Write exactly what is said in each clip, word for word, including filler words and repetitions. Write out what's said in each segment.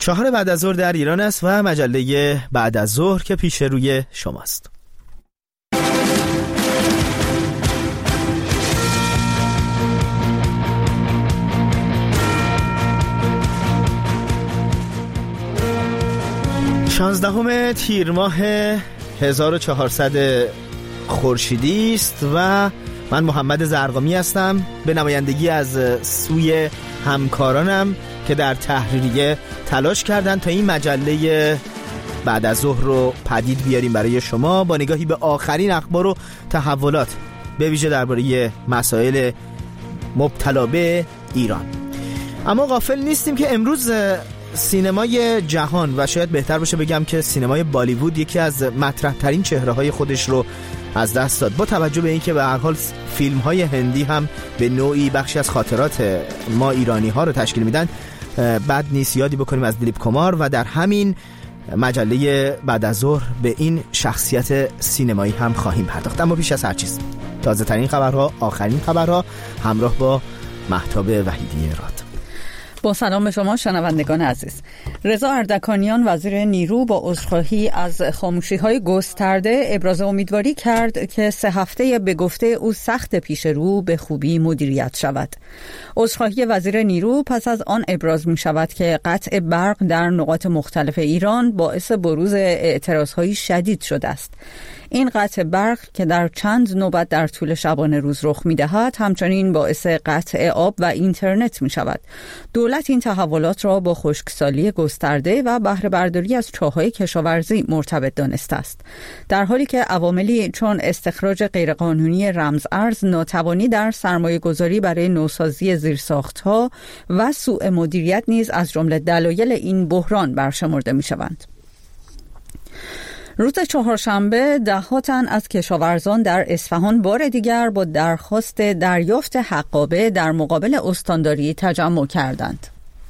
چهار بعد از ظهر در ایران است و مجله بعد از ظهر که پیش روی شماست. شانزدهم تیر ماه هزار و چهارصد خورشیدی است و من محمد زرقامی هستم به نمایندگی از سوی همکارانم که در تحریریه تلاش کردن تا این مجله بعد از ظهر رو پدید بیاریم برای شما با نگاهی به آخرین اخبار و تحولات به ویژه درباره مسائل مبتلا به ایران. اما غافل نیستیم که امروز سینمای جهان و شاید بهتر باشه بگم که سینمای بالیوود یکی از مطرح ترین چهره های خودش رو از دست داد، با توجه به اینکه به هر حال فیلم های هندی هم به نوعی بخشی از خاطرات ما ایرانی ها رو تشکیل میدن. بد نیست یادی بکنیم از دلیپ کمار و در همین مجله بعد از ظهر به این شخصیت سینمایی هم خواهیم پرداخت. اما پیش از هر چیز تازه ترین خبرها، آخرین خبرها همراه با مهتاب وحیدی راد. با سلام به شما شنوندگان عزیز. رضا اردکانیان وزیر نیرو با عذرخواهی از خاموشی‌های گسترده ابراز امیدواری کرد که سه هفته به گفته او سخت پیش رو به خوبی مدیریت شود. عذرخواهی وزیر نیرو پس از آن ابراز می شود که قطع برق در نقاط مختلف ایران باعث بروز اعتراض‌های شدید شده است. این قطع برق که در چند نوبت در طول شبانه روز رخ می‌دهد همچنین باعث قطع آب و اینترنت می‌شود. دولت این تحولات را با خشکسالی گسترده و بهره برداری از چاه‌های کشاورزی مرتبط دانسته است، در حالی که عواملی چون استخراج غیرقانونی رمز ارز، ناتوانی در سرمایه‌گذاری برای نوسازی زیرساخت‌ها و سوء مدیریت نیز از جمله دلایل این بحران برشمرده می‌شوند. روز چهارشنبه ده ها تن از کشاورزان در اصفهان بار دیگر با درخواست دریافت حقابه در مقابل استانداری تجمع کردند.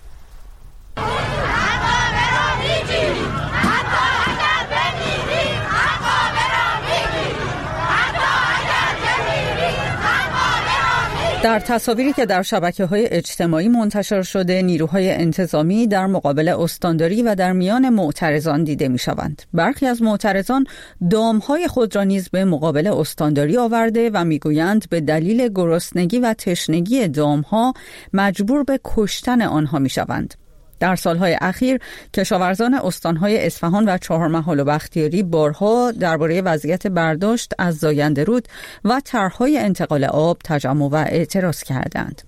در تصاویری که در شبکه‌های اجتماعی منتشر شده، نیروهای انتظامی در مقابل استانداری و در میان معترضان دیده می‌شوند. برخی از معترضان دام‌های خود را نیز به مقابل استانداری آورده و می‌گویند به دلیل گرسنگی و تشنگی دام‌ها مجبور به کشتن آنها می‌شوند. در سالهای اخیر کشاورزان استانهای اصفهان و چهارمحال و بختیاری بارها درباره وضعیت برداشت از زاینده رود و طرح‌های انتقال آب تجمع و اعتراض کردند.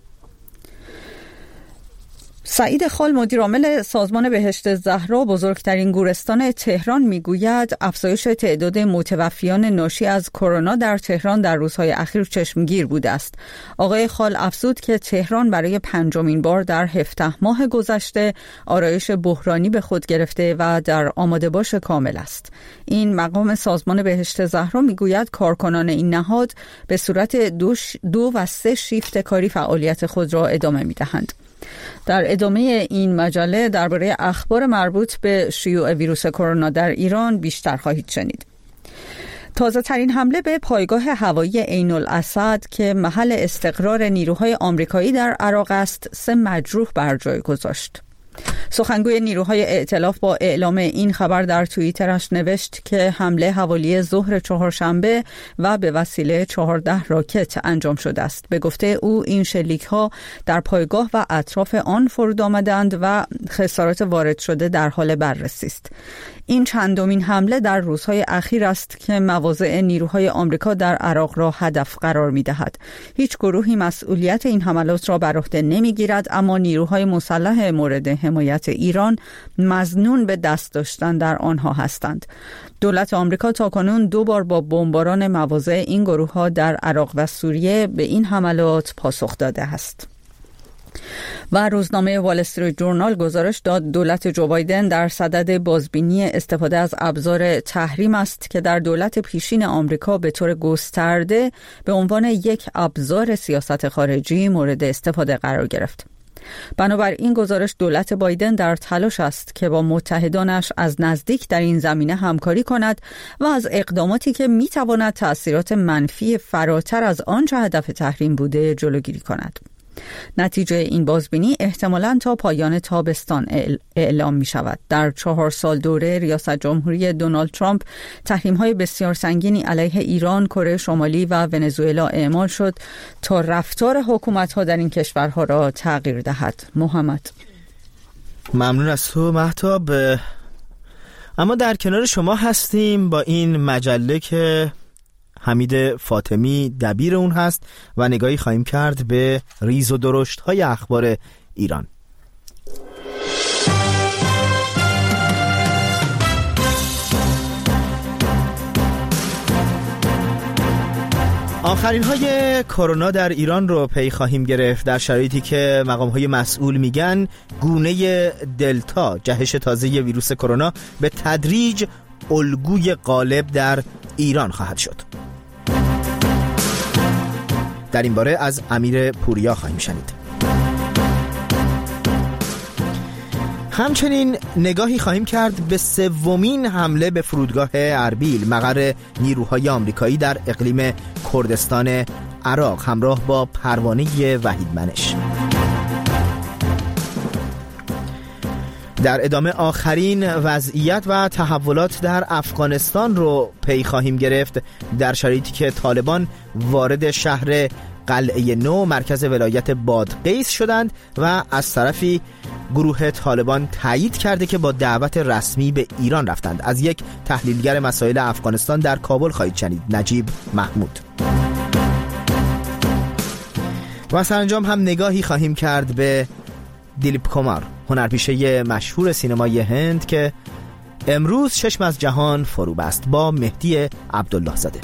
سعید خال مدیرعامل سازمان بهشت زهرا بزرگترین گورستان تهران میگوید افزایش تعداد متوفیان ناشی از کرونا در تهران در روزهای اخیر چشمگیر بوده است. آقای خال افزود که تهران برای پنجمین بار در هفده ماه گذشته آرایش بحرانی به خود گرفته و در آماده باش کامل است. این مقام سازمان بهشت زهرا میگوید کارکنان این نهاد به صورت دو, ش... دو و سه شیفت کاری فعالیت خود را ادامه میدهند. در ادامه این مجله درباره اخبار مربوط به شیوع ویروس کرونا در ایران بیشتر خواهید شنید. تازه ترین حمله به پایگاه هوایی عین الاسد که محل استقرار نیروهای آمریکایی در عراق است، سه مجروح بر جای گذاشت. سخنگوی نیروهای ائتلاف با اعلام این خبر در توییترش نوشت که حمله حوالی ظهر چهارشنبه و به وسیله چهارده راکت انجام شده است. به گفته او این شلیک‌ها در پایگاه و اطراف آن فرود آمدند و خسارات وارد شده در حال بررسی است. این چندمین حمله در روزهای اخیر است که مواضع نیروهای آمریکا در عراق را هدف قرار می‌دهد. هیچ گروهی مسئولیت این حملات را بر عهده نمی‌گیرد، اما نیروهای مسلح مورد حمایت ایران مظنون به دست داشتن در آنها هستند. دولت آمریکا تاکنون دو بار با بمباران مواضع این گروه‌ها در عراق و سوریه به این حملات پاسخ داده است. و روزنامه وال استریت جورنال گزارش داد دولت جو بایدن در صدد بازبینی استفاده از ابزار تحریم است که در دولت پیشین آمریکا به طور گسترده به عنوان یک ابزار سیاست خارجی مورد استفاده قرار گرفت. بنابراین گزارش دولت بایدن در تلاش است که با متحدانش از نزدیک در این زمینه همکاری کند و از اقداماتی که میتواند تأثیرات منفی فراتر از آنچه هدف تحریم بوده جلوگیری کند. نتیجه این بازبینی احتمالاً تا پایان تابستان اعلام می شود. در چهار سال دوره ریاست جمهوری دونالد ترامپ تحریم‌های بسیار سنگینی علیه ایران، کره شمالی و ونزوئلا اعمال شد تا رفتار حکومت‌ها در این کشورها را تغییر دهد. محمد. ممنون از تو مهتاب. اما در کنار شما هستیم با این مجله که حمید فاطمی دبیر اون هست و نگاهی خواهیم کرد به ریز و درشت های اخبار ایران. آخرین های کرونا در ایران رو پی خواهیم گرفت در شرایطی که مقام های مسئول میگن گونه دلتا، جهش تازه ویروس کرونا، به تدریج الگوی غالب در ایران خواهد شد. در این باره از امیر پوریا خواهیم شنید. همچنین نگاهی خواهیم کرد به سومین حمله به فرودگاه اربیل، مقر نیروهای آمریکایی در اقلیم کردستان عراق، همراه با پروانه وحید منش. در ادامه آخرین وضعیت و تحولات در افغانستان رو پی خواهیم گرفت در شرایطی که طالبان وارد شهر قلعه نو مرکز ولایت بادغیس شدند و از طرفی گروه طالبان تایید کرده که با دعوت رسمی به ایران رفتند. از یک تحلیلگر مسائل افغانستان در کابل خواهید شنید، نجیب محمود. و سرانجام هم نگاهی خواهیم کرد به دیلیپ کمار، هنرپیشه مشهور سینمای هند که امروز چشم از جهان فرو بست، با مهدی عبدالله زاده.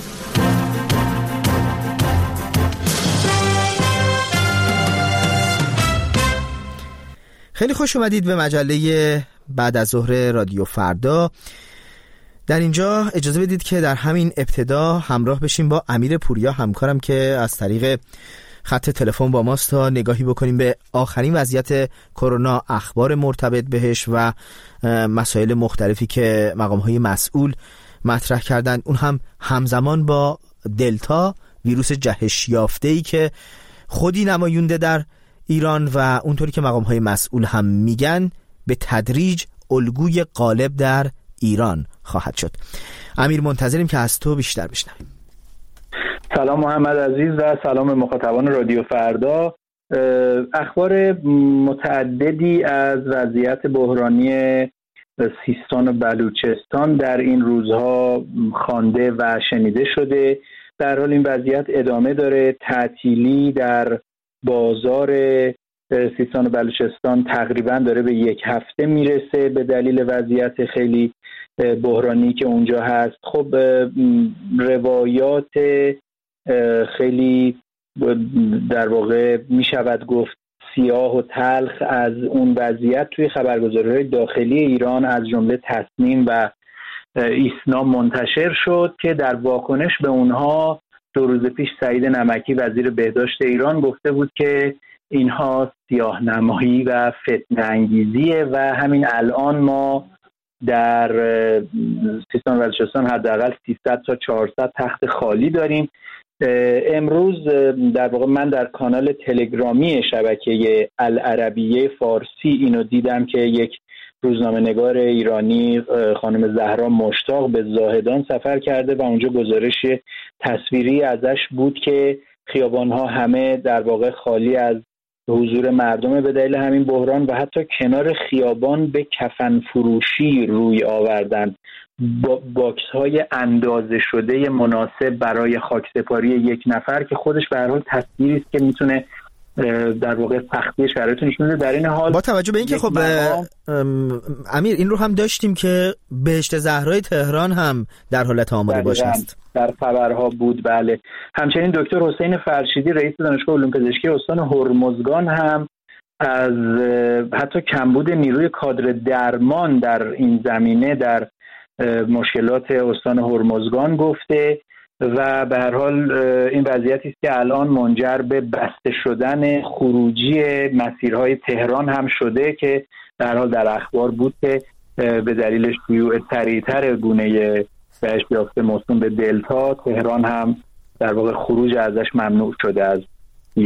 خیلی خوش اومدید به مجله بعد از ظهر رادیو فردا. در اینجا اجازه بدید که در همین ابتدا همراه بشیم با امیر پوریا همکارم که از طریق خط تلفن با ماست تا نگاهی بکنیم به آخرین وضعیت کرونا، اخبار مرتبط بهش و مسائل مختلفی که مقام‌های مسئول مطرح کردن، اون هم همزمان با دلتا، ویروس جهش یافته‌ای که خودی نمایونده در ایران و اونطوری که مقام‌های مسئول هم میگن به تدریج الگوی غالب در ایران خواهد شد. امیر، منتظریم که از تو بیشتر بشنویم. سلام محمد عزیز و سلام مخاطبان رادیو فردا. اخبار متعددی از وضعیت بحرانی سیستان و بلوچستان در این روزها خوانده و شنیده شده. در حال این وضعیت ادامه داره. تعطیلی در بازار سیستان و بلوچستان تقریبا داره به یک هفته میرسه به دلیل وضعیت خیلی بحرانی که اونجا هست. خب روایات خیلی در واقع میشود گفت سیاه و تلخ از اون وضعیت توی خبرگزاری‌های داخلی ایران از جمله تصنیم و ایسنا منتشر شد که در واکنش به اونها دو روز پیش سعید نمکی وزیر بهداشت ایران گفته بود که اینها سیاه‌نمایی و فتنه انگیزیه و همین الان ما در سیستان و بلوچستان حداقل سیصد تا چهارصد تخت خالی داریم. امروز در واقع من در کانال تلگرامی شبکه العربیه فارسی اینو دیدم که یک روزنامه‌نگار ایرانی خانم زهرا مشتاق به زاهدان سفر کرده و اونجا گزارش تصویری ازش بود که خیابان‌ها همه در واقع خالی از حضور مردم به دلیل همین بحران و حتی کنار خیابان به کفن فروشی روی آوردن. با باکس های اندازه شده مناسب برای خاکسپاری یک نفر که خودش به هر حال تصویری است که میتونه در واقع سختی شرایط نشون بده. در این حال با توجه به اینکه خب امیر این رو هم داشتیم که بهشت زهرای تهران هم در حالت آمادگی است، در خبرها بود. بله، همچنین دکتر حسین فرشیدی رئیس دانشگاه علوم پزشکی استان هرمزگان هم از حتی کمبود نیروی کادر درمان در این زمینه در مشکلات استان هرمزگان گفته و به هر حال این وضعیتی است که الان منجر به بسته شدن خروجی مسیرهای تهران هم شده که در حال در اخبار بود که به دلیل شیوع سریعتر گونه بهش یافته موسوم به دلتا، تهران هم در واقع خروج ازش ممنوع شده از ویروس.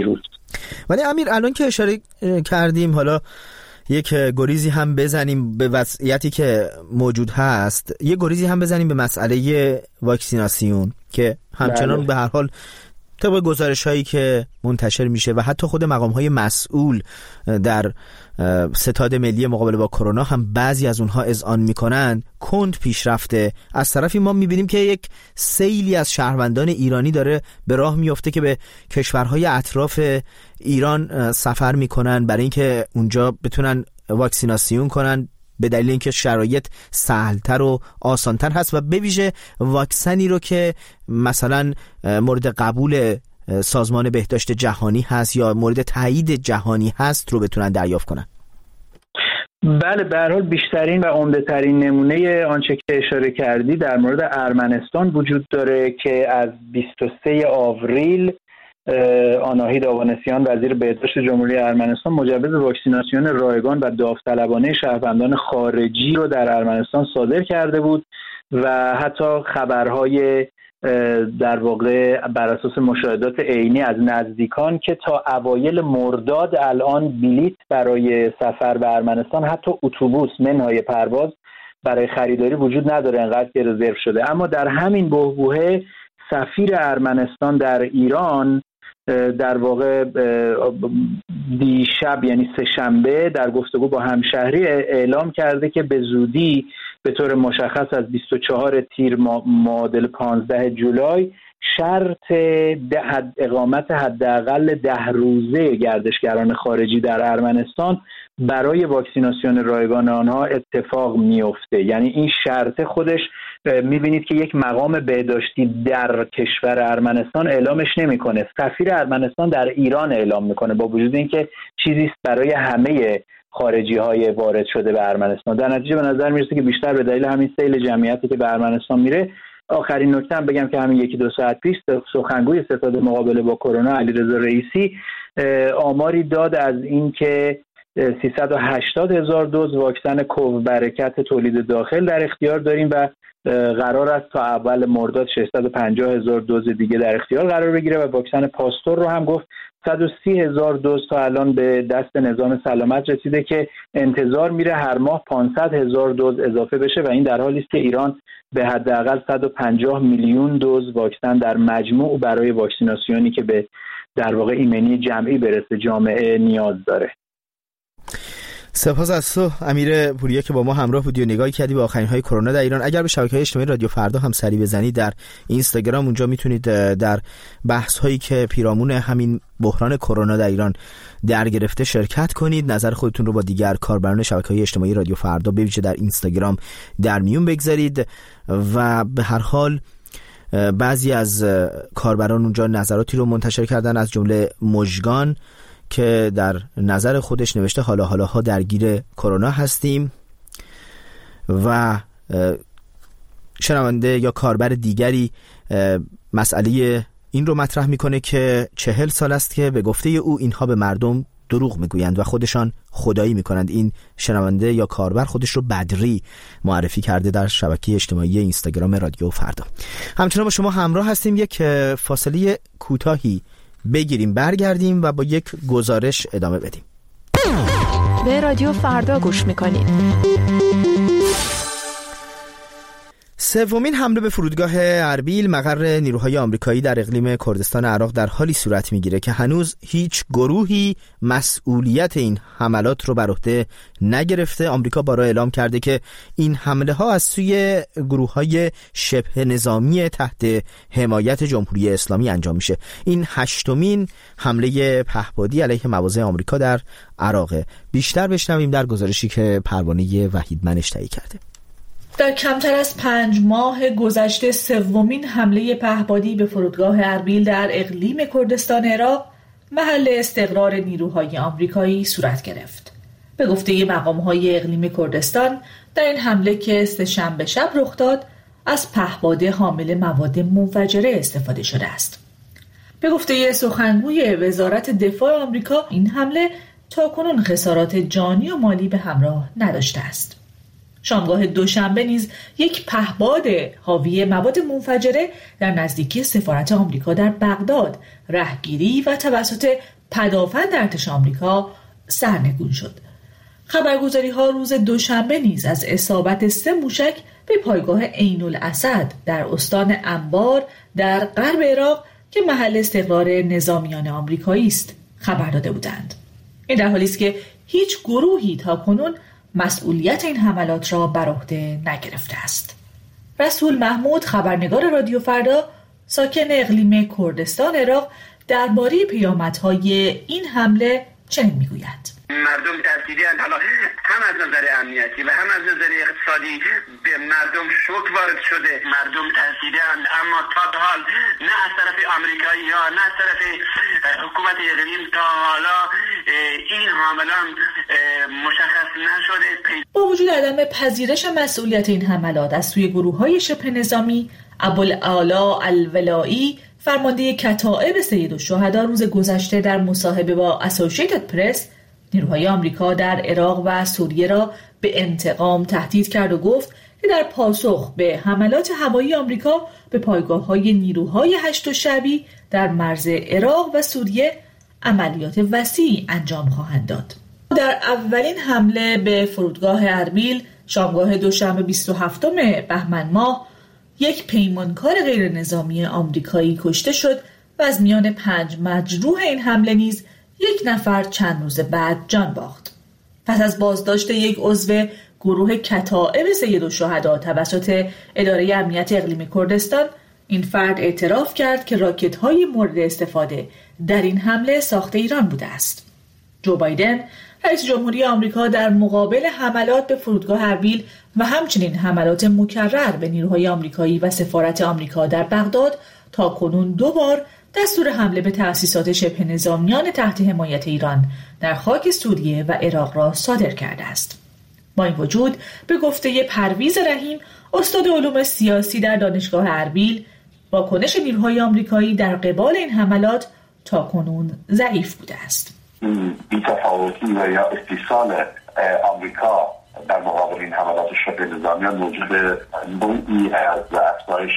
ولی امیر الان که اشاره کردیم، حالا یک گریزی هم بزنیم به وضعیتی که موجود هست، یک گریزی هم بزنیم به مسئله واکسیناسیون که همچنان بله. به هر حال طبق گزارش هایی که منتشر میشه و حتی خود مقام های مسئول در ستاد ملی مقابله با کرونا هم بعضی از اونها اذعان میکنن کند پیش رفته. از طرفی ما میبینیم که یک سیلی از شهروندان ایرانی داره به راه میفته که به کشورهای اطراف ایران سفر میکنن برای اینکه اونجا بتونن واکسیناسیون کنن، به دلیل اینکه شرایط سهلتر و آسانتر هست و به ویژه واکسنی رو که مثلا مورد قبول سازمان بهداشت جهانی هست یا مورد تایید جهانی هست رو بتونن دریافت کنن. بله، به هر حال بیشترین و عمده‌ترین نمونه آنچه که اشاره کردی در مورد ارمنستان وجود داره که از بیست و سوم آوریل آناهید آوانسیان وزیر بهداشت جمهوری ارمنستان مجوز واکسیناسیون رایگان و داوطلبانه شهروندان خارجی رو در ارمنستان صادر کرده بود و حتی خبرهای در واقع بر اساس مشاهدات عینی از نزدیکان که تا اوایل مرداد الان بلیت برای سفر به ارمنستان، حتی اتوبوس منهای پرواز برای خریداری وجود نداره، انقدر که رزرو شده. اما در همین بحبوحه سفیر ارمنستان در ایران در واقع دیشب یعنی سه شنبه در گفتگو با همشهری اعلام کرده که به زودی به طور مشخص از بیست و چهارم تیر معادل پانزدهم جولای شرط ده اقامت حداقل ده روزه گردشگران خارجی در ارمنستان برای واکسیناسیون رایگان آنها اتفاق میفته. یعنی این شرط خودش میبینید که یک مقام بهداشتی در کشور ارمنستان اعلامش نمیکنه، سفیر ارمنستان در ایران اعلام میکنه، با وجود اینکه چیزی است برای همه خارجی های وارد شده به ارمنستان. در نتیجه به نظر میرسه که بیشتر به دلیل همین سیل جمعیتی که به ارمنستان میره. آخرین نکته هم بگم که همین یکی دو ساعت پیش سخنگوی ستاد مقابله با کرونا علیرضا رئیسی آماری داد از این که سیصد و هشتاد هزار دوز واکسن کوو برکت تولید داخل در اختیار داریم و قرار است تا اول مرداد ششصد و پنجاه هزار دوز دیگه در اختیار قرار بگیره و واکسن پاستور رو هم گفت صد و سی هزار دوز تا الان به دست نظام سلامت رسیده که انتظار میره هر ماه پانصد هزار دوز اضافه بشه و این در حالی است که ایران به حداقل صد و پنجاه میلیون دوز واکسن در مجموع برای واکسیناسیونی که به در واقع ایمنی جمعی برسه جامعه نیاز داره. سپاس از تو امیر پوریا که با ما همراه بودی و نگاهی کردی به آخرین های کرونا در ایران. اگر به شبکه‌های اجتماعی رادیو فردا هم سری بزنید در اینستاگرام، اونجا میتونید در بحث هایی که پیرامون همین بحران کرونا در ایران در گرفته شرکت کنید، نظر خودتون رو با دیگر کاربران شبکه‌های اجتماعی رادیو فردا به ویژه در اینستاگرام در میون بگذارید و به هر حال بعضی از کاربران اونجا نظراتی رو منتشر کردن، از جمله مژگان که در نظر خودش نوشته حالا حالا ها درگیر کرونا هستیم و شنونده یا کاربر دیگری مسئله این رو مطرح میکنه که چهل سال است که به گفته او اینها به مردم دروغ میگویند و خودشان خدایی میکنند. این شنونده یا کاربر خودش رو بدری معرفی کرده در شبکه اجتماعی اینستاگرام رادیو فردا. همچنان با شما همراه هستیم، یک فاصله کوتاهی بگیریم برگردیم و با یک گزارش ادامه بدیم. به رادیو فردا گوش میکنید. سومین حمله به فرودگاه اربیل مقر نیروهای آمریکایی در اقلیم کردستان عراق در حالی صورت میگیره که هنوز هیچ گروهی مسئولیت این حملات رو بر عهده نگرفته. آمریکا بارها اعلام کرده که این حمله ها از سوی گروه‌های شبه نظامی تحت حمایت جمهوری اسلامی انجام میشه. این هشتمین حمله پهپادی علیه مواضع آمریکا در عراق. بیشتر بشنویم در گزارشی که پروانه وحیدمنش تهیه کرده. در کمتر از پنج ماه گذشته سومین حمله پهپادی به فرودگاه اربیل در اقلیم کردستان عراق محل استقرار نیروهای آمریکایی صورت گرفت. به گفته مقام‌های اقلیم کردستان در این حمله که سه‌شنبه شب رخ داد از پهپاد حامل مواد منفجره استفاده شده است. به گفته سخنگوی وزارت دفاع آمریکا این حمله تاکنون خسارات جانی و مالی به همراه نداشته است. شامگاه دوشنبه نیز یک پهپاد حاوی مواد منفجره در نزدیکی سفارت آمریکا در بغداد رهگیری و توسط پدافند ارتش آمریکا سرنگون شد. خبرگزاری ها روز دوشنبه نیز از اصابت سه موشک به پایگاه عین الاسد در استان انبار در غرب عراق که محل استقرار نظامیان آمریکایی است خبر داده بودند. این در حالی است که هیچ گروهی تاکنون مسئولیت این حملات را بر عهده نگرفته است. رسول محمود، خبرنگار رادیو فردا ساکن اقلیم کردستان عراق، درباره پیامدهای این حمله چنین میگوید: مردم ترسیدند، حالا هم از نظر امنیتی و هم از نظر اقتصادی به مردم شوک وارد شده. مردم ترسیدند، اما تا به حال نه از طرف آمریکایی ها نه از طرف حکومت اقلیم تا حالا این حملات مشخص نشده. با وجود عدم پذیرش مسئولیت این حملات از سوی گروه‌های شبه نظامی، ابوالعلا الولایی، فرمانده کتائب سید الشهدا، روز گذشته در مصاحبه با اسوسییتد پرس نیروهای آمریکا در عراق و سوریه را به انتقام تهدید کرد و گفت که در پاسخ به حملات هوایی آمریکا به پایگاه‌های نیروهای هشت شعبی در مرز عراق و سوریه عملیات وسیعی انجام خواهند داد. در اولین حمله به فرودگاه اربیل شامگاه دوشنبه بیست و هفتم بهمن ماه یک پیمانکار غیر نظامی آمریکایی کشته شد و از میان پنج مجروح این حمله نیز یک نفر چند روز بعد جان باخت. پس از بازداشت یک عضو گروه کتائب سید الشهدا توسط اداره امنیت اقلیم کردستان، این فرد اعتراف کرد که راکت‌های مورد استفاده در این حمله ساخته ایران بوده است. جو بایدن، رئیس جمهوری آمریکا، در مقابل حملات به فرودگاه اربیل و همچنین حملات مکرر به نیروهای آمریکایی و سفارت آمریکا در بغداد تاکنون دو بار دستور حمله به تأسیسات شبه نظامیان تحت حمایت ایران در خاک سوریه و عراق را صادر کرده است. با این وجود به گفته پرویز رحیم، استاد علوم سیاسی در دانشگاه اربیل، واکنش نیروهای آمریکایی در قبال این حملات تاکنون ضعیف بوده است. بی‌تفاوتی و یا استیصال آمریکا در مقابل این حملات شبه نظامیان موجود نوعی از افزایش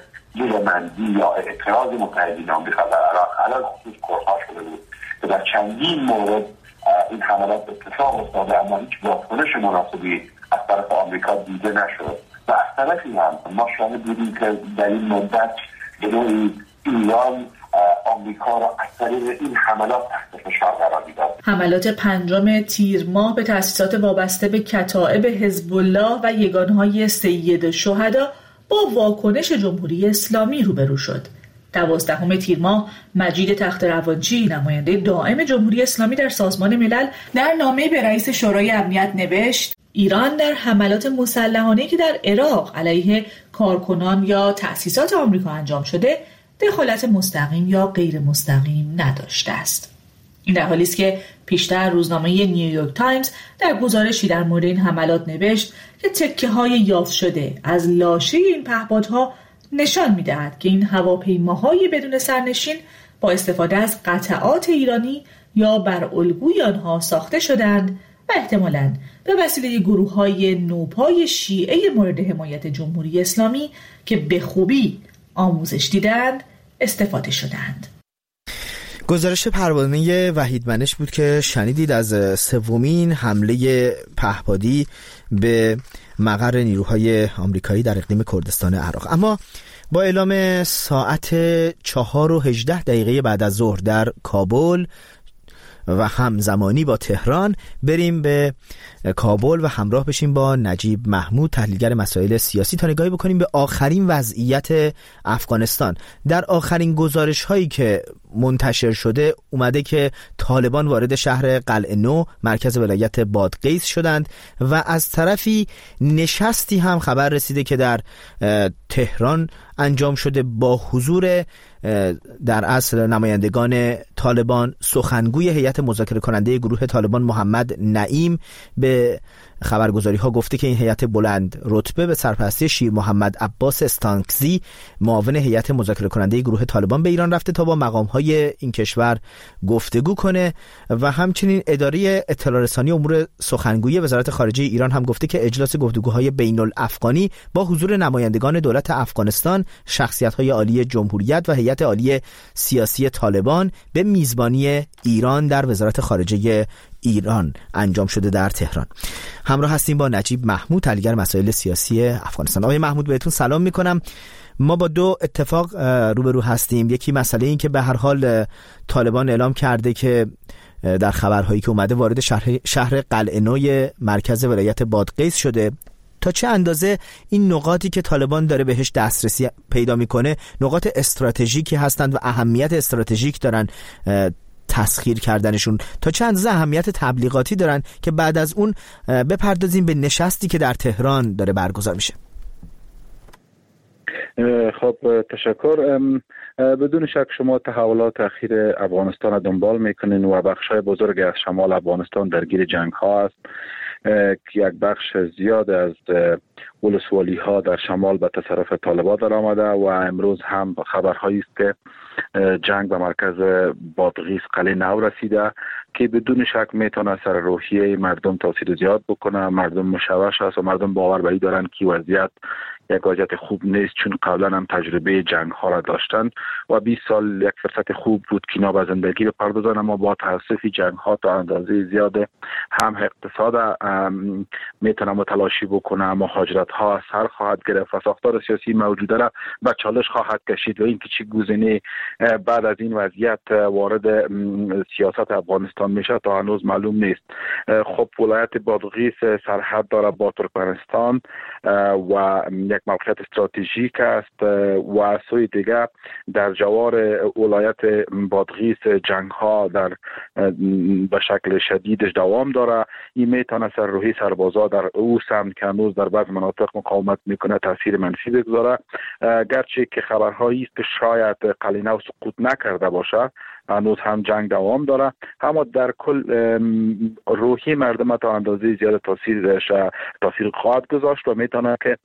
جلومندی یا اعتراض متحدین آمریکا در عراق علیه خصوص کردها شده بود که در چندین مورد این حملات اتفاق افتاده، اما هیچ واکنش مناسبی از طرف آمریکا دیده نشد. و از طرفی هم ما شاهد بودیم که در این مدت به نوعی ایران آمریکا را از طریق این حملات تحت فشار قرار میداد. حملات پنجم تیر ماه به تأسیسات وابسته به کتائب حزب الله و یگانهای سید الشهدا با واکنش جمهوری اسلامی روبرو شد. دوازدهم تیر ماه مجید تخت روانچی، نماینده دائم جمهوری اسلامی در سازمان ملل، در نامه به رئیس شورای امنیت نوشت: ایران در حملات مسلحانه‌ای که در عراق علیه کارکنان یا تأسیسات آمریکا انجام شده دخالت مستقیم یا غیر مستقیم نداشته است. این در حالی است که پیشتر روزنامه نیویورک تایمز در گزارشی در مورد این حملات نوشت که تکه‌های یافت شده از لاشه این پهپادها نشان می‌دهد که این هواپیماهای بدون سرنشین با استفاده از قطعات ایرانی یا بر الگوی آنها ساخته شدند و احتمالاً به وسیله گروه‌های نوپای شیعه مورد حمایت جمهوری اسلامی که به خوبی آموزش دیدند استفاده شدند. گزارش پروانه وحید منش بود که شنیدید از سومین حمله پهپادی به مقر نیروهای آمریکایی در اقلیم کردستان عراق. اما با اعلام ساعت چهار و هجده دقیقه بعد از ظهر در کابل و همزمانی با تهران بریم به کابل و همراه بشیم با نجیب محمود، تحلیلگر مسائل سیاسی، تا نگاهی بکنیم به آخرین وضعیت افغانستان. در آخرین گزارش هایی که منتشر شده اومده که طالبان وارد شهر قلعه نو مرکز ولایت بادغیس شدند و از طرفی نشستی هم خبر رسیده که در تهران انجام شده با حضور در اصل نمایندگان طالبان. سخنگوی هیئت مذاکره کننده گروه طالبان محمد نعیم به خبرگزاری ها گفته که این هیئت بلند رتبه به سرپرستی شیر محمد عباس استانکزی معاون هیئت مذاکره کننده گروه طالبان به ایران رفته تا با مقام های این کشور گفتگو کنه و همچنین اداره اطلاع رسانی امور سخنگوی وزارت خارجه ایران هم گفته که اجلاس گفتگوهای بین الافغانی با حضور نمایندگان دولت افغانستان، شخصیت‌های عالی جمهوریت و هیئت عالی سیاسی طالبان به میزبانی ایران در وزارت خارجه ایران انجام شده در تهران. همراه هستیم با نجیب محمود، تحلیلگر مسائل سیاسی افغانستان. آقای محمود بهتون سلام میکنم. ما با دو اتفاق روبرو هستیم. یکی مسئله این که به هر حال طالبان اعلام کرده که در خبرهایی که اومده وارد شهر شهر قلعه نو مرکز ولایت بادغیس شده. تا چه اندازه این نقاطی که طالبان داره بهش دسترسی پیدا میکنه نقاط استراتژیکی هستند و اهمیت استراتژیک دارن تسخیر کردنشون، تا چه اندازه اهمیت تبلیغاتی دارن که بعد از اون بپردازیم به نشستی که در تهران داره برگزار میشه. خب تشکر. بدون شک شما تحولات اخیر افغانستان را دنبال میکنین و بخشای بزرگ از شمال افغانستان درگیر جنگ ها است که یک بخش زیاد از ولسوالی ها در شمال به تصرف طالبان در آمده و امروز هم خبرهایی است که جنگ به مرکز بادغیس قلعه نو رسیده که بدون شک میتونه سر روحیه مردم تاثیر زیاد بکنه. مردم مشوش است و مردم باور به این دارن که وضعیت یک وضعیت خوب نیست، چون قبلا هم تجربه جنگ ها را داشتن و بیست سال یک فرصت خوب بود که اینا به زندگی بپردازن، اما با تاسف جنگ ها تا اندازه زیاده هم اقتصاد میتونه متلاشی بکنه، مهاجرت ها سر خواهد گرفت و ساختار سیاسی موجوده را به چالش خواهد کشید و اینکه چه گزینه بعد از این وضعیت وارد سیاست افغانستان میشه تا هنوز معلوم نیست. خب ولایت بادغیس سرحد داره با ترکمنستان و یک موقعیت استراتژیک است و سوی دیگه در جوار ولایت بادغیس جنگ ها در به شکل شدیدش دوام داره. این میتونه سر روحی سربازا در او سمت که هنوز در بعض مناطق مقاومت میکنه تاثیر منفی بگذاره، گرچه که خبرهایی است که شاید قلعه نو سقوط نکرده باشه، هنوز هم جنگ دوام داره، اما در کل روحی مردم تا اندازه زیاد تاثیر تاثیر خواهد گذاشت و میتونه که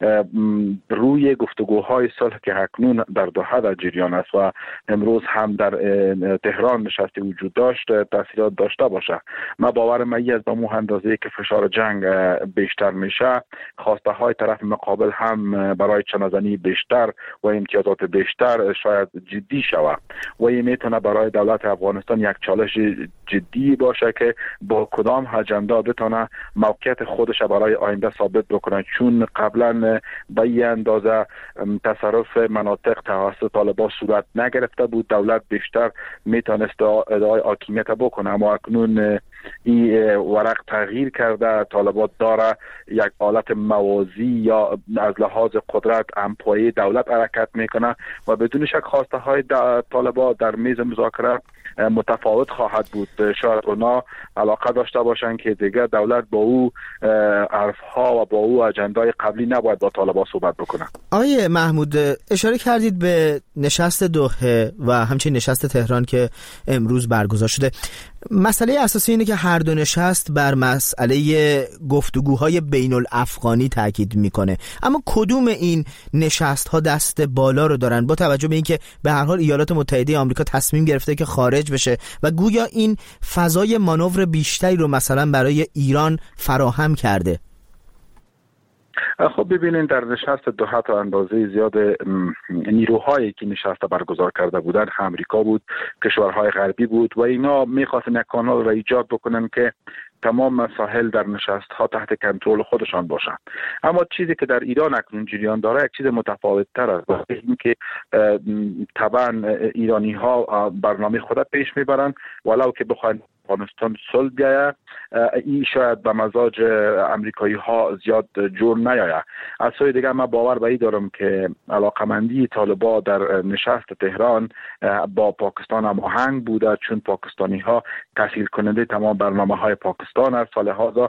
روی گفتگوهای صلح که اکنون در دوحه در جریان است و امروز هم در تهران نشسته وجود داشت تاثیرات داشته باشه. ما باورم ای از به اندازه که فشار جنگ بیشتر میشه، خواسته های طرف مقابل هم برای چنازنی بیشتر و امتیازات بیشتر شاید جدی شود و این میتونه برای دولت افغانستان یک چالش جدی باشه که با کدام اجندا بتونه موقعیت خودش برای آینده ثابت بکنه، چون قبلا به این اندازه تصرف مناطق توسط طالبان صورت نگرفته بود. دولت بیشتر میتونست ادعای حاکمیت بکنه، اما اکنون این ورق تغییر کرده. طالبان داره یک حالت موازی یا از لحاظ قدرت همپایه دولت حرکت میکنه و بدون شک خواسته های طالبان در میز مذاکره متفاوت خواهد بود. شاید اونا علاقه داشته باشن که دیگه دولت با او حرفها و با او اجندای قبلی نباید با طالبان صحبت بکنه. آقای محمود اشاره کردید به نشست دوحه و همچنین نشست تهران که امروز برگزار شده. مسئله اساسی اینه که هر دو نشست بر مسئله گفتگوهای بین الافغانی تاکید میکنه، اما کدوم این نشست ها دست بالا رو دارن با توجه به اینکه به هر حال ایالات متحده آمریکا تصمیم گرفته که خارج بشه و گویا این فضای مانور بیشتری رو مثلا برای ایران فراهم کرده؟ خب ببینید در نشست دوحه تا اندازه زیاد نیروهایی که نشست برگزار کرده بودن امریکا بود، کشورهای غربی بود و اینا میخواستن یک کانال را ایجاد بکنن که تمام مسائل در نشست ها تحت کنترل خودشان باشند. اما چیزی که در ایران اکنون جریان داره یک چیز متفاوت تر است، این که طبعا ایرانی ها برنامه خود پیش میبرن ولو که بخواین افغانستان صلح بیاید، این شاید به مزاج امریکایی ها زیاد جور نیاید. از سوی دیگر من باور به این دارم که علاقمندی طالبان در نشست تهران با پاکستان هماهنگ بوده، چون پاکستانی ها تسهیل کننده تمام برنامه های پاکستان است. لحاظا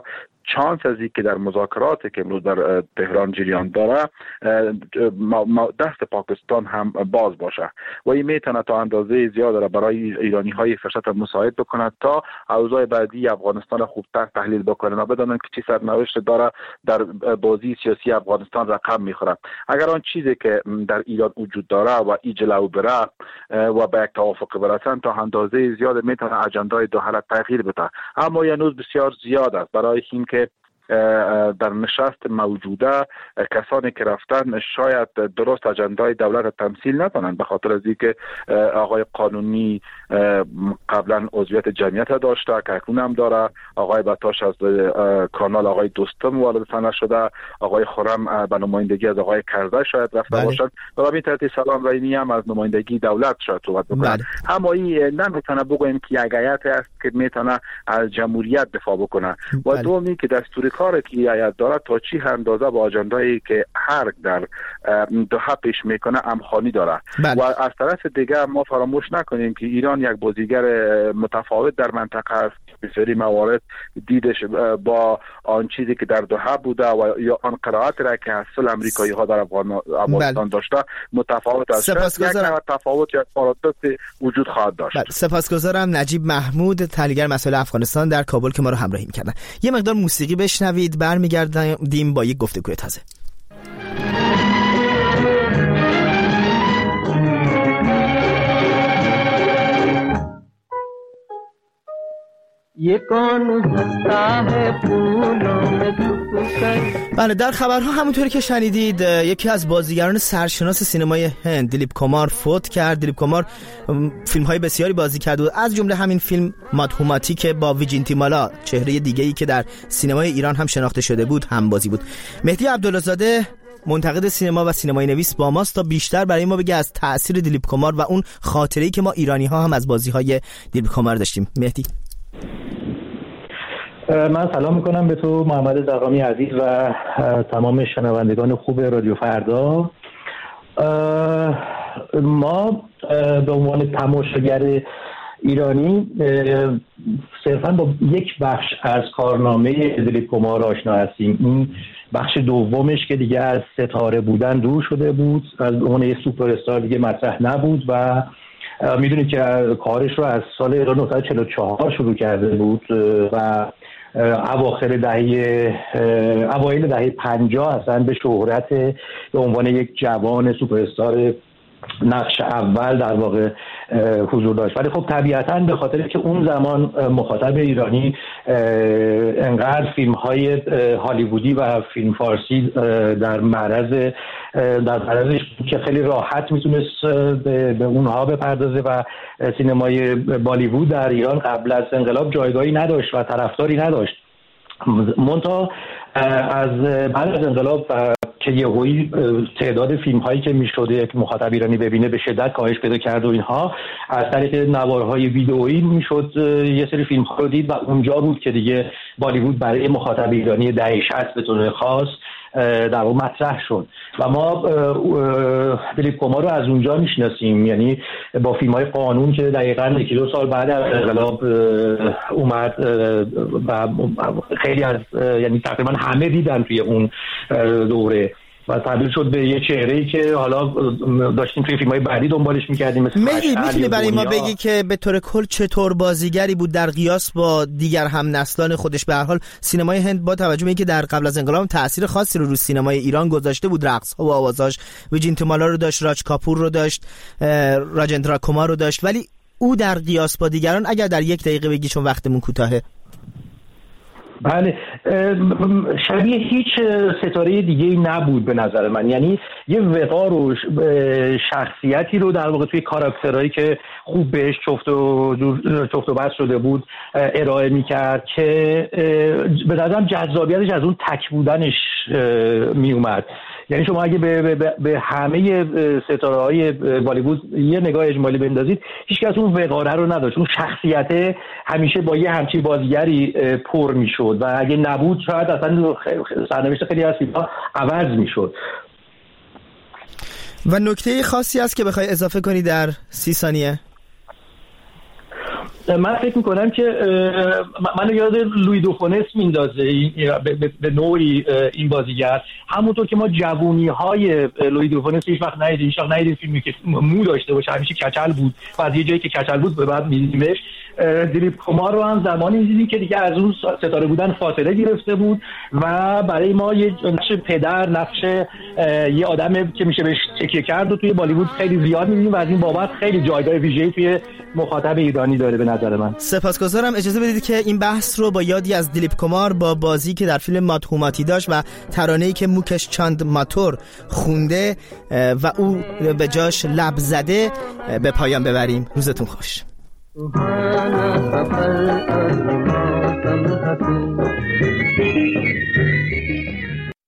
چانس از این که در مذاکراتی که امروز در تهران جریان داره دست پاکستان هم باز باشه و این میتونه تا اندازه زیاد برای ایرانی های فرصت مساعد بکنه تا اوضاع بعدی افغانستان خوبتر تحلیل بکنن و بدونن که چی سرنوشت داره در بازی سیاسی افغانستان رقم میخوره. اگر آن چیزی که در ایران وجود داره و ای جلو بره و به یک توافق برسن تا اندازه زیاد میتونه اجندای دو حالت تغییر بده، اما هنوز بسیار زیاد است برای اینکه در نشست موجوده کسانی که رفتن شاید درست اجندای دولت تمثیل نکنند، به خاطر از اینکه آقای قانونی قبلا عضویت جمعیت داشته که اکنون هم داره، آقای بطاش از کانال آقای دوستم وارد صحنه شده، آقای خرم به نمایندگی از آقای کرده شاید رفته بله. باشند و به این ترتیب سلام رینی هم از نمایندگی دولت شاید صحبت بکنه بله. اما این نمیتونه بگویم که یک هیئت است که میتونه از جمهوریت دفاع بکنه و بله. دومی که دستور کاری که هیئت داره تا چی اندازه با اجندایی که هر در دوحه پیش میکنه امخانی داره بله. و از طرف دیگه ما فراموش نکنیم که ایران یک بازیگر متفاوت در منطقه است. بسیاری موارد دیدش با آن چیزی که در دوحه بوده و یا آن قرائت را که اصل امریکایی ها در افغانستان بله. داشته متفاوت است. سپاسگزارم. یک تفاوت یا پارادوکس وجود خواهد داشت. بله. سپاسگزارم نجیب محمود، تحلیلگر مسائل افغانستان در کابل که ما رو همراهی می‌کردن. یه مقدار موسیقی بشنوید، برمیگردیم با یک گفتگوی تازه. بله، در خبرها همونطوری که شنیدید یکی از بازیگران سرشناس سینمای هند دیلیپ کمار فوت کرد. دیلیپ کمار فیلم‌های بسیاری بازی کرد و از جمله همین فیلم مادهوماتی که با ویجینتیمالا، چهره دیگه‌ای که در سینمای ایران هم شناخته شده بود، هم بازی بود. مهدی عبدالله‌زاده منتقد سینما و سینمای نویس با ماست تا بیشتر برای ما بگه از تأثیر دیلیپ کمار و اون خاطره‌ای که ما ایرانی‌ها هم از بازی‌های دیلیپ کمار داشتیم. مهدی، من سلام میکنم به تو محمد زرقامی عزیز و تمام شنوندگان خوب رادیو فردا. ما به عنوان تماشاگر ایرانی صرفا با یک بخش از کارنامه دیلیپ کمار آشنا هستیم. این بخش دومش که دیگه از ستاره بودن دور شده بود، از عنوان یک سوپر استار دیگه مطرح نبود و میدونید که کارش رو از سال هزار و نهصد و چهل و چهار شروع کرده بود و اواخر دهه اوایل دهه پنجاه اصلا به شهرت به عنوان یک جوان سوپر استار نقش اول در واقع حضور داشت. ولی خب طبیعتاً به خاطر که اون زمان مخاطب ایرانی انقدر فیلم های هالیوودی و فیلم فارسی در معرض در معرضش که خیلی راحت میتونست به اونها بپردازه و سینمای بالیوود در ایران قبل از انقلاب جایگاهی نداشت و طرفداری نداشت. منتها از بعد از انقلاب که یهویی تعداد فیلم هایی که میشده یک مخاطب ایرانی ببینه به شدت کاهش پیدا کرد و اینها از طریق نوارهای ویدئویی میشد یه سری فیلم ها رو دید و اونجا بود که دیگه بالیوود برای مخاطب ایرانی دهه شصت به طور خاص در واقع مطرح شد و ما دیلیپ کمار رو از اونجا میشناسیم، یعنی با فیلم های قانون که دقیقاً یکی دو سال بعد از انقلاب اومد و خیلی از یعنی تقریبا همه دیدن توی اون دوره و تبدیل شد به یه چهره‌ای که حالا داشتیم توی فیلم‌های بعدی دنبالش می‌کردیم. مثل مهدی، می‌تونی برای ما بگی که به طور کل چطور بازیگری بود در قیاس با دیگر هم نسلان خودش؟ به هر حال سینمای هند با توجه به اینکه در قبل از انقلاب تأثیر خاصی رو رو سینمای ایران گذاشته بود، رقص‌ها و آوازاش، ویجینتیمالا رو داشت، راج کاپور رو داشت، راجندرا کمار رو داشت، ولی او در قیاس با دیگران اگر در یک دقیقه بگی چون وقتمون کوتاهه. بله، شبیه هیچ ستاره دیگه‌ای نبود به نظر من، یعنی یه وقار و شخصیتی رو در واقع توی کاراکترهایی که خوب بهش چفت و چفت و بست شده بود ارائه می‌کرد که به نظرم جذابیتش از اون تک بودنش می اومد. یعنی شما اگه به, به, به همه ستاره‌های بالیوود یه نگاه اجمالی بندازید، هیچ کس اون وقاره رو نداشت، اون شخصیت همیشه با یه همچین بازیگری پر میشد و اگه نبود شاید اصلا سرنوشت خیلی از فیلم‌ها عوض میشد. و نکته خاصی هست که بخوای اضافه کنی در سی ثانیه؟ من فکر میکنم که منو یاد لوی دو فونس میندازه به, به نوعی این بازیگر، همونطور که ما جوونی های لوی دو فونس هیچ وقت ندیدیم، هیچ وقت ندیدیم فیلمی که مو داشته باشه، همیشه کچل بود و از یه جایی که کچل بود به بعد می‌دیدیمش. دلیپ کمار رو هم زمانی می‌دیدیم که دیگه از اون ستاره بودن فاصله گرفته بود و برای ما یه نقش پدر، نقش یه آدم که میشه بهش تکیه کرد و توی بالیوود خیلی زیاد می‌بینیم و از این بابت خیلی جایگاه ویژه‌ای توی مخاطب ایرانی داره به نظر من. سپاسگزارم. اجازه بدید که این بحث رو با یادی از دلیپ کمار با بازی که در فیلم ماتهوماتی داشت و ترانه‌ای که موکش چاند ماتور خونده و او به جاش لب زده به پایان ببریم. روزتون خوش.